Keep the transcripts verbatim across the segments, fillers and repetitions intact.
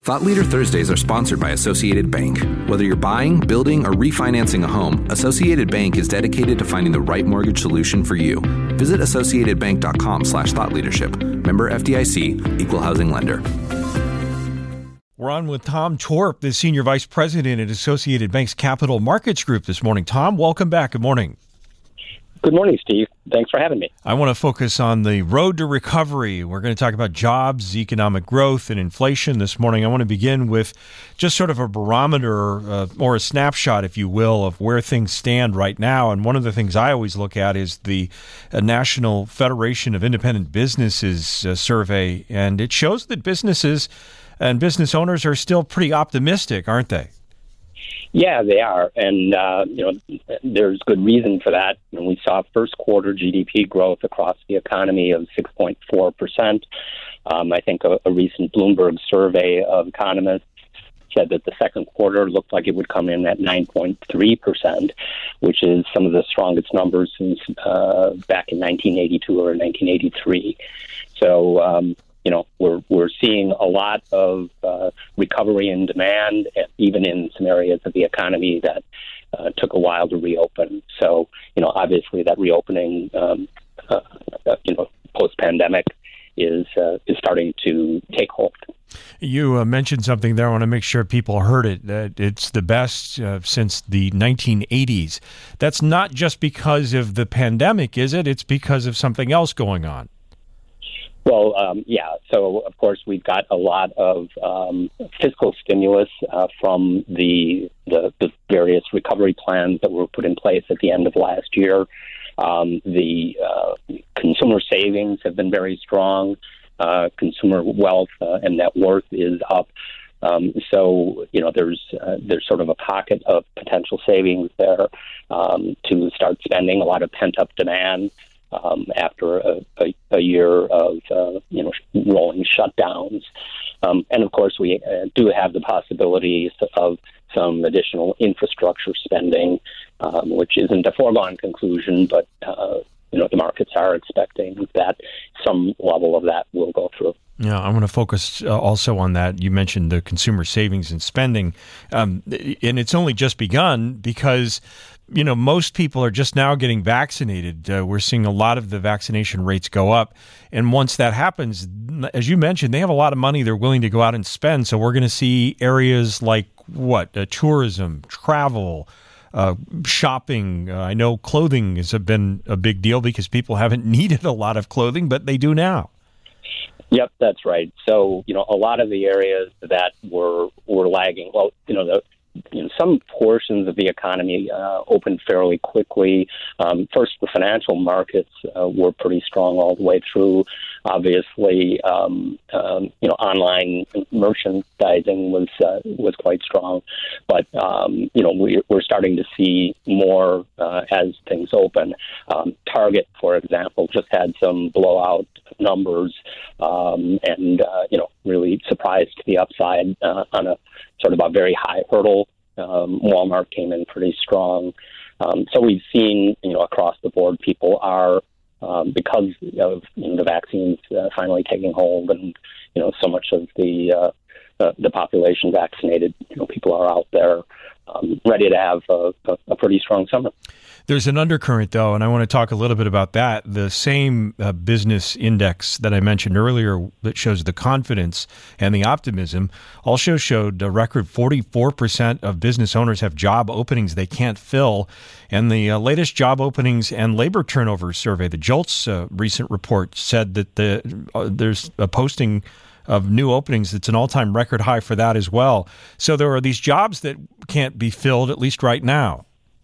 Thought Leader Thursdays are sponsored by Associated Bank. Whether you're buying, building, or refinancing a home, Associated Bank is dedicated to finding the right mortgage solution for you. Visit associatedbank.com slash thought leadership. Member F D I C, Equal Housing Lender. We're on with Tom Torp, the Senior Vice President at Associated Bank's Capital Markets Group this morning. Tom, welcome back. Good morning. Good morning, Steve. Thanks for having me. I want to focus on the road to recovery. We're going to talk about jobs, economic growth, and inflation this morning. I want to begin with just sort of a barometer uh, or a snapshot, if you will, of where things stand right now. And one of the things I always look at is the uh, National Federation of Independent Businesses uh, survey, and it shows that businesses and business owners are still pretty optimistic, aren't they? Yeah, they are. And, uh, you know, there's good reason for that. You know, we saw first quarter G D P growth across the economy of six point four percent. Um, I think a, a recent Bloomberg survey of economists said that the second quarter looked like it would come in at nine point three percent, which is some of the strongest numbers since uh, back in nineteen eighty-two or nineteen eighty-three. So, um, you know, we're we're seeing a lot of uh, recovery in demand, even in some areas of the economy that uh, took a while to reopen. So, you know, obviously that reopening, um, uh, you know, post-pandemic is uh, is starting to take hold. You uh, mentioned something there. I want to make sure people heard it. That it's the best uh, since the nineteen eighties. That's not just because of the pandemic, is it? It's because of something else going on. Well, um, yeah. So, of course, we've got a lot of um, fiscal stimulus uh, from the, the the various recovery plans that were put in place at the end of last year. Um, the uh, consumer savings have been very strong. Uh, consumer wealth uh, and net worth is up. Um, so, you know, there's uh, there's sort of a pocket of potential savings there um, to start spending. A lot of pent-up demand. Um, after a, a, a year of, uh, you know, rolling shutdowns. Um, and, of course, we uh, do have the possibilities of some additional infrastructure spending, um, which isn't a foregone conclusion, but, uh, you know, the markets are expecting that some level of that will go through. Yeah, I want to focus uh, also on that. You mentioned the consumer savings and spending, um, and it's only just begun because you know, most people are just now getting vaccinated. Uh, we're seeing a lot of the vaccination rates go up. And once that happens, as you mentioned, they have a lot of money they're willing to go out and spend. So we're going to see areas like what? Uh, tourism, travel, uh, shopping. Uh, I know clothing has been a big deal because people haven't needed a lot of clothing, but they do now. Yep, that's right. So, you know, a lot of the areas that were, were lagging, well, you know, the You know, some portions of the economy uh, opened fairly quickly. Um, first, the financial markets uh, were pretty strong all the way through. Obviously, um, um, you know, online merchandising was uh, was quite strong. But um, you know, we, we're starting to see more uh, as things open. Um, Target, for example, just had some blowout numbers, um, and uh, you know, really surprised to the upside uh, on a sort of a very high hurdle. Um, Walmart came in pretty strong. Um, so we've seen, you know, across the board, people are, um, because of you know, the vaccines uh, finally taking hold and, you know, so much of the uh, uh, the population vaccinated, you know, people are out there um, ready to have a, a, a pretty strong summer. There's an undercurrent, though, and I want to talk a little bit about that. The same uh, business index that I mentioned earlier that shows the confidence and the optimism also showed a record forty-four percent of business owners have job openings they can't fill. And the uh, latest job openings and labor turnover survey, the JOLTS uh, recent report, said that the uh, there's a posting of new openings that's an all-time record high for that as well. So there are these jobs that can't be filled, at least right now.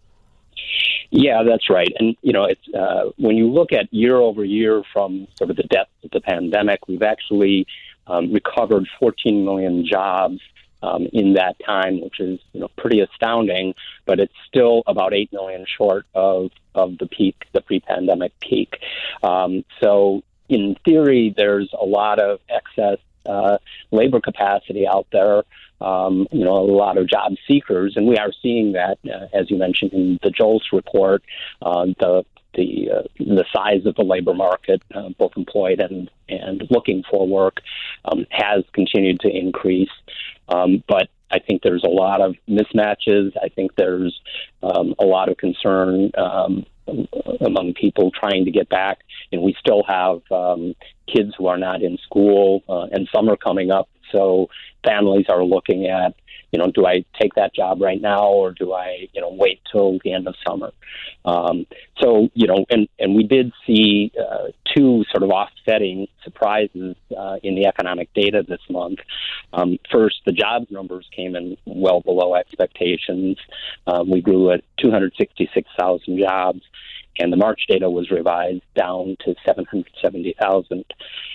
Yeah, that's right. And, you know, it's uh, when you look at year over year from sort of the depths of the pandemic, we've actually um, recovered fourteen million jobs um, in that time, which is, you know, pretty astounding, but it's still about eight million short of, of the peak, the pre-pandemic peak. Um, so in theory, there's a lot of excess uh, labor capacity out there. Um, you know, a lot of job seekers, and we are seeing that, uh, as you mentioned in the JOLTS report, uh, the the uh, the size of the labor market, uh, both employed and and looking for work, um, has continued to increase. Um, but I think there's a lot of mismatches. I think there's um, a lot of concern um, among people trying to get back. And we still have um, kids who are not in school, uh, and summer coming up. So families are looking at, you know, do I take that job right now, or do I, you know, wait till the end of summer? Um, so, you know, and, and we did see uh, two sort of offsetting surprises uh, in the economic data this month. Um, first, the jobs numbers came in well below expectations. Um, we grew at two hundred sixty-six thousand jobs, and the March data was revised down to seven hundred seventy thousand.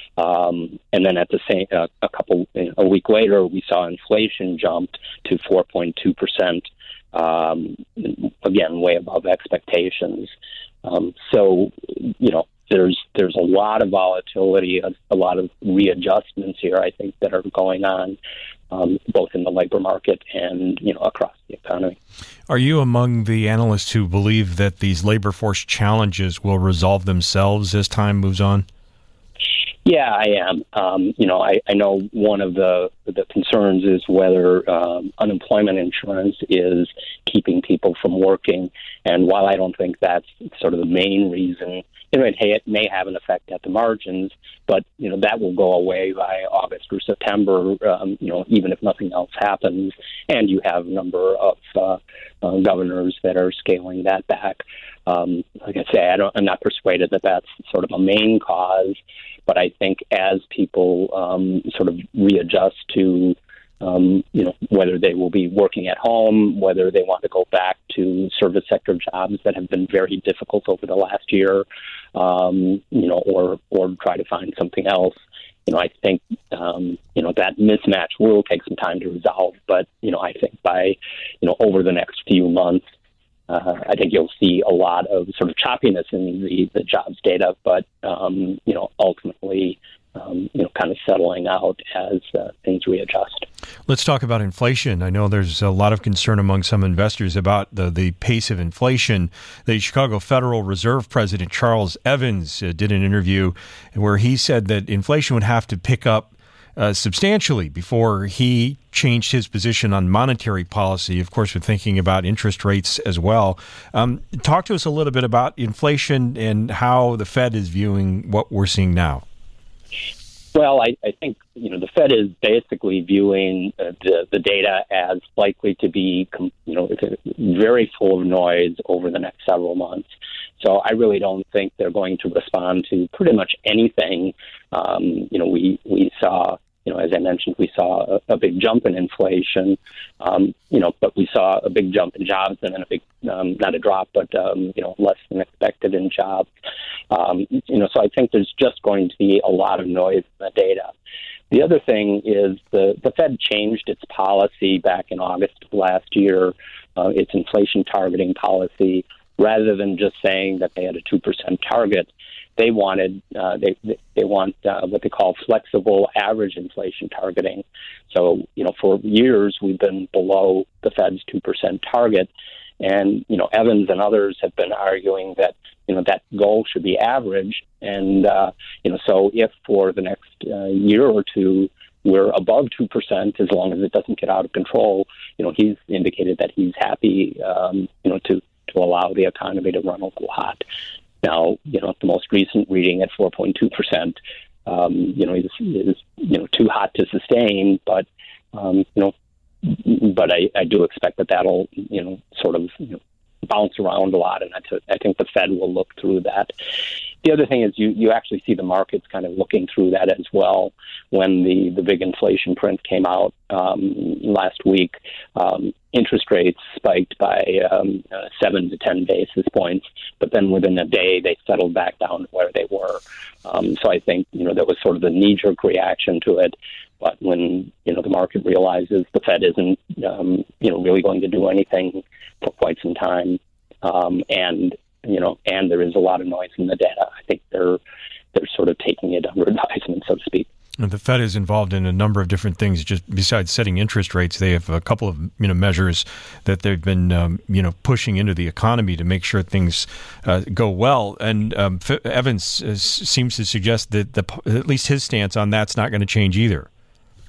Um, and then at the same, uh, a couple, a week later, we saw inflation jumped to four point two percent. Um, again, way above expectations. Um, so, you know, there's there's a lot of volatility, a, a lot of readjustments here, I think, that are going on, um, both in the labor market and, you know, across the economy. Are you among the analysts who believe that these labor force challenges will resolve themselves as time moves on? Yeah, I am. Um, you know, I, I know one of the the concerns is whether um, unemployment insurance is keeping people from working. And while I don't think that's sort of the main reason, you know, it, it may have an effect at the margins, but, you know, that will go away by August or September, um, you know, even if nothing else happens. And you have a number of uh, uh, governors that are scaling that back. Um, like I say, I don't, I'm not persuaded that that's sort of a main cause. But I think as people um, sort of readjust to, um, you know, whether they will be working at home, whether they want to go back to service sector jobs that have been very difficult over the last year, um, you know, or or try to find something else, you know, I think, um, you know, that mismatch will take some time to resolve. But, you know, I think by, you know, over the next few months, Uh, I think you'll see a lot of sort of choppiness in the, the jobs data, but, um, you know, ultimately, um, you know, kind of settling out as uh, things readjust. Let's talk about inflation. I know there's a lot of concern among some investors about the, the pace of inflation. The Chicago Federal Reserve President Charles Evans uh, did an interview where he said that inflation would have to pick up Uh, substantially before he changed his position on monetary policy. Of course, we're thinking about interest rates as well. Um, talk to us a little bit about inflation and how the Fed is viewing what we're seeing now. Well, I, I think, you know, the Fed is basically viewing uh, the, the data as likely to be, you know, very full of noise over the next several months. So I really don't think they're going to respond to pretty much anything. Um, you know, we, we saw, you know, as I mentioned, we saw a, a big jump in inflation, um, you know, but we saw a big jump in jobs and then a big, um, not a drop, but, um, you know, less than expected in jobs. Um, you know, so I think there's just going to be a lot of noise in the data. The other thing is the, the Fed changed its policy back in August of last year, uh, its inflation targeting policy. Rather than just saying that they had a two percent target, they wanted uh, they they want uh, what they call flexible average inflation targeting. So, you know, for years we've been below the Fed's two percent target, and you know, Evans and others have been arguing that, you know, that goal should be average, and uh, you know, so if for the next uh, year or two we're above two percent, as long as it doesn't get out of control, you know, he's indicated that he's happy, um, you know, to to allow the economy to run a little hot. Now, you know, the most recent reading at four point two percent, um, you know, is, is, you know, too hot to sustain, but, um, you know, but I, I do expect that that'll, you know, sort of, you know, bounce around a lot, and I, t- I think the Fed will look through that. The other thing is you, you actually see the markets kind of looking through that as well. When the, the big inflation print came out um, last week, um, interest rates spiked by um, uh, seven to ten basis points, but then within a day they settled back down to where they were. Um, so I think, you know, there was sort of the knee-jerk reaction to it. But when, you know, the market realizes the Fed isn't, um, you know, really going to do anything for quite some time, um, and, you know, and there is a lot of noise in the data, I think they're they're sort of taking it under advisement, so to speak. And the Fed is involved in a number of different things. Just besides setting interest rates, they have a couple of, you know, measures that they've been, um, you know, pushing into the economy to make sure things uh, go well. And um, Evans uh, seems to suggest that the, at least his stance on that's not going to change either.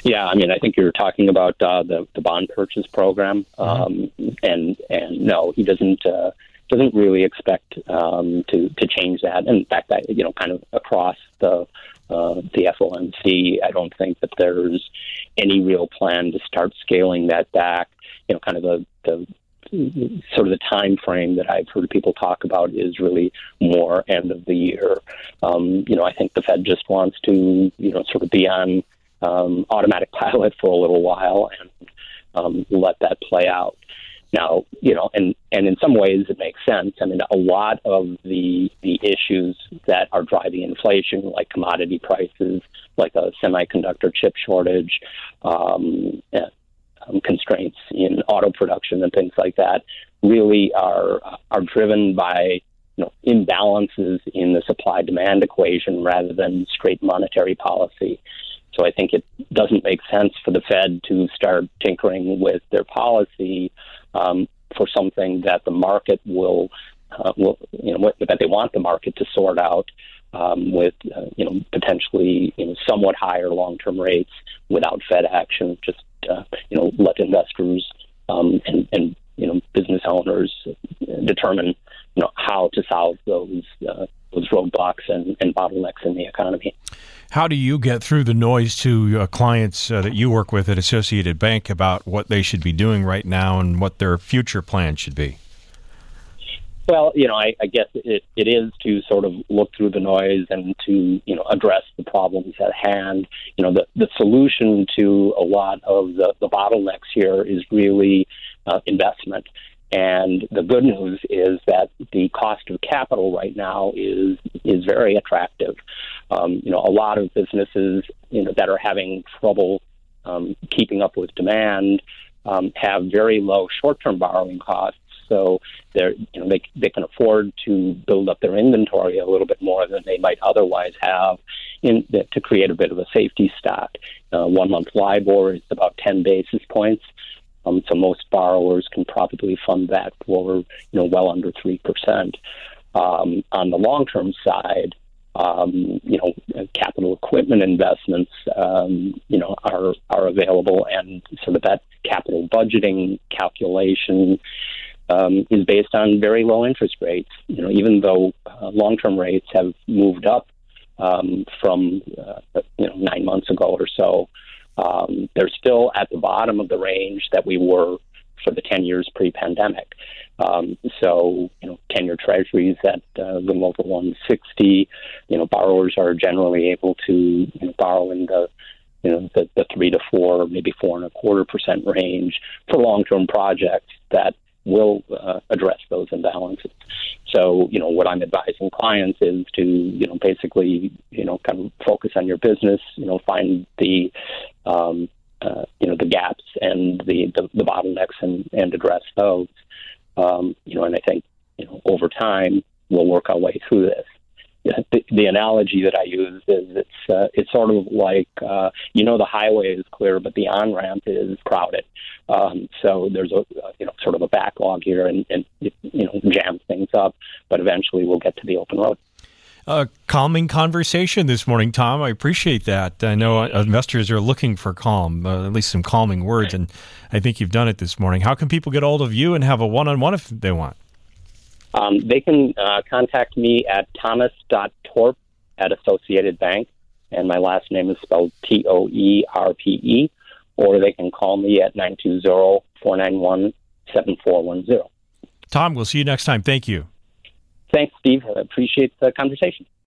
Yeah, I mean, I think you're talking about uh, the the bond purchase program, um, mm-hmm. and and no, he doesn't uh, doesn't really expect um, to to change that. And in fact, I, you know, kind of across the uh, the F O M C, I don't think that there's any real plan to start scaling that back. You know, kind of the the sort of the time frame that I've heard people talk about is really more end of the year. Um, you know, I think the Fed just wants to, you know, sort of be on um, automatic pilot for a little while and um, let that play out. Now, you know, and, and in some ways it makes sense. I mean, a lot of the the issues that are driving inflation, like commodity prices, like a semiconductor chip shortage, um, Um, constraints in auto production and things like that, really are are driven by, you know, imbalances in the supply-demand equation rather than straight monetary policy. So I think it doesn't make sense for the Fed to start tinkering with their policy um, for something that the market will, uh, will, you know, that they want the market to sort out. Um, with, uh, you know, potentially, you know, somewhat higher long-term rates without Fed action, just, uh, you know, let investors um, and, and, you know, business owners determine, you know, how to solve those uh, those roadblocks and, and bottlenecks in the economy. How do you get through the noise to uh, clients uh, that you work with at Associated Bank about what they should be doing right now and what their future plans should be? Well, you know, I, I guess it, it is to sort of look through the noise and to, you know, address the problems at hand. You know, the, the solution to a lot of the, the bottlenecks here is really uh, investment. And the good news is that the cost of capital right now is is very attractive. Um, you know, a lot of businesses, you know, that are having trouble um, keeping up with demand um, have very low short-term borrowing costs. So they're, you know, they they can afford to build up their inventory a little bit more than they might otherwise have, in to create a bit of a safety stock. Uh, one month LIBOR is about ten basis points, um, so most borrowers can probably fund that for, you know, well under three percent. Um, on the long term side, um, you know, capital equipment investments, um, you know, are are available, and sort of that capital budgeting calculation Um, is based on very low interest rates. You know, even though uh, long-term rates have moved up um, from uh, you know nine months ago or so, um, they're still at the bottom of the range that we were for the ten years pre-pandemic. Um, so, you know, ten-year treasuries at uh, a little over one sixty. You know, borrowers are generally able to, you know, borrow in the you know the, the three to four, maybe four and a quarter percent range for long-term projects that will uh, address those imbalances. So, you know, what I'm advising clients is to, you know, basically, you know, kind of focus on your business, you know, find the, um, uh, you know, the gaps and the, the, the bottlenecks and, and address those. Um, you know, and I think, you know, over time, we'll work our way through this. The, the analogy that I use is it's uh, it's sort of like, uh, you know, the highway is clear, but the on-ramp is crowded. Um, so there's a, you know, sort of a backlog here, and, and it, you know, jams things up, but eventually we'll get to the open road. Uh, calming conversation this morning, Tom. I appreciate that. I know investors are looking for calm, uh, at least some calming words, and I think you've done it this morning. How can people get hold of you and have a one-on-one if they want? Um, they can uh, contact me at thomas dot torp at Associated Bank, and my last name is spelled T O E R P E, or they can call me at nine two zero, four nine one, seven four one zero. Tom, we'll see you next time. Thank you. Thanks, Steve. I appreciate the conversation.